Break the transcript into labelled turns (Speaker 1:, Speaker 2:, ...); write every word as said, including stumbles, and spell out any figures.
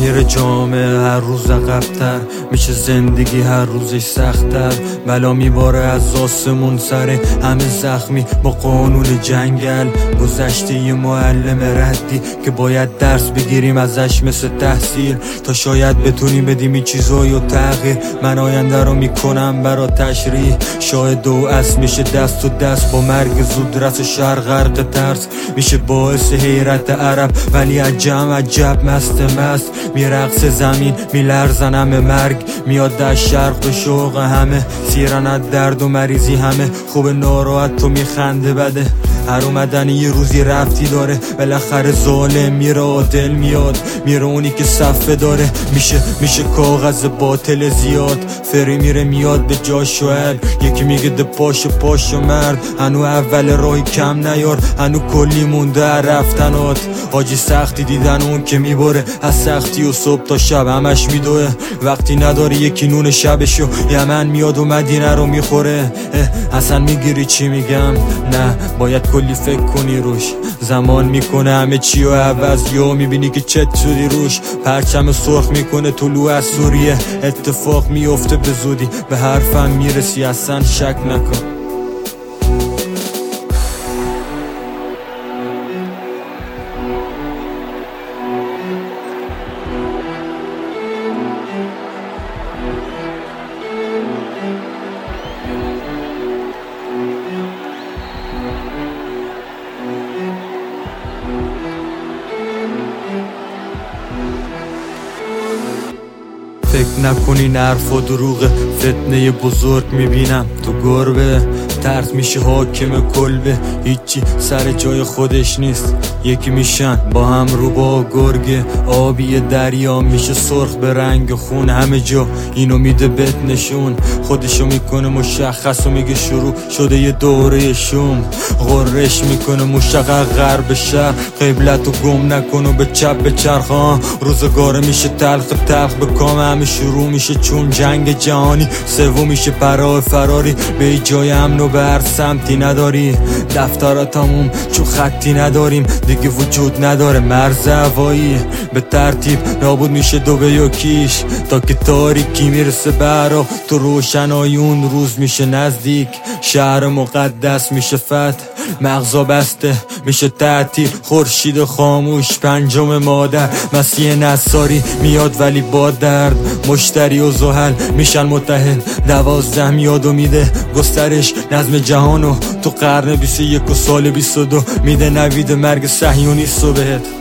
Speaker 1: میره جامعه هر روز عقب‌تر، میشه زندگی هر روزش سخت‌تر. بلا میباره از آسمون سر همه زخمی با قانون جنگل. گذشته یه معلم ردی که باید درس بگیریم ازش مثل تحصیل، تا شاید بتونیم بدیم این چیزایو تغییر. من آینده رو میکنم برا تشریح، شاهد و اصل میشه دست و دست با مرگ زود رس شهر غرق ترس. میشه باعث حیرت عرب ولی عجم عجب مست مست. میرقص زمین میلرزن همه مرگ، میاد در شرق به شوق همه. سیرن از درد و مریضی همه، خوب ناراحت تو میخنده بده. هر اومدن یه روزی رفتی داره، بالاخره ظالم میره عادل میاد. میره اونی که صفه داره، میشه میشه کاغذ باطل زیاد. فری میره میاد به جاش شاید، یکی میگه ده پاش پاش مرد. هنو اول راهی کم نیار، هنو کلی مونده رفتنات. حاجی سختی دیدن اون که میباره از سختی و صبح تا شب همش میدوه. وقتی نداری یکی نون شبشو یمن میاد و مدینه رو میخوره. اصلا میگیری چی میگم؟ نه باید کلی فکر کنی روش. زمان میکنه همه چی و عوض، یا میبینی که چت شدی روش. پرچم سرخ میکنه طلوع از سوریه، اتفاق میفته به زودی. به حرفم میرسی اصلا شک نکن. فکر نکنین حرف و دروغه، فتنه بزرگ میبینم تو گربه. ترس میشه حاکم کلبه، هیچی سر جای خودش نیست. یکی میشن با هم رو با گرگه، آبی دریا میشه سرخ به رنگ خون. همه جا اینو میده بهت نشون، خودشو میکنه مشخص و میگه شروع شده یه دوره شوم. غرش میکنه مشقق غرب شهر، قبلتو گم نکن و به چپ به چرخان. روزگاره میشه تلخ تلخ به کام، همه شروع میشه چون جنگ جهانی. سوم میشه برای فراری به جای امن و به هر سمتی نداری. دفتر تموم چون خطی نداریم دیگه، وجود نداره مرز هوایی. به ترتیب نابود میشه دو به یکیش، تا که تاریکی میرسه برا تو روشنایی. اون روز میشه نزدیک، شهر مقدس میشه فتح. مغزا بسته میشه تعطیل، خورشید خاموش پنجم مادر. مسیح نصاری میاد ولی با درد، مشتری و زحل میشن متحد. دوازده میاد و میده گسترش نظم جهانو تو قرن بیست و یک و سال بیست و دو. میده نوید مرگ صهیونیستو بهت.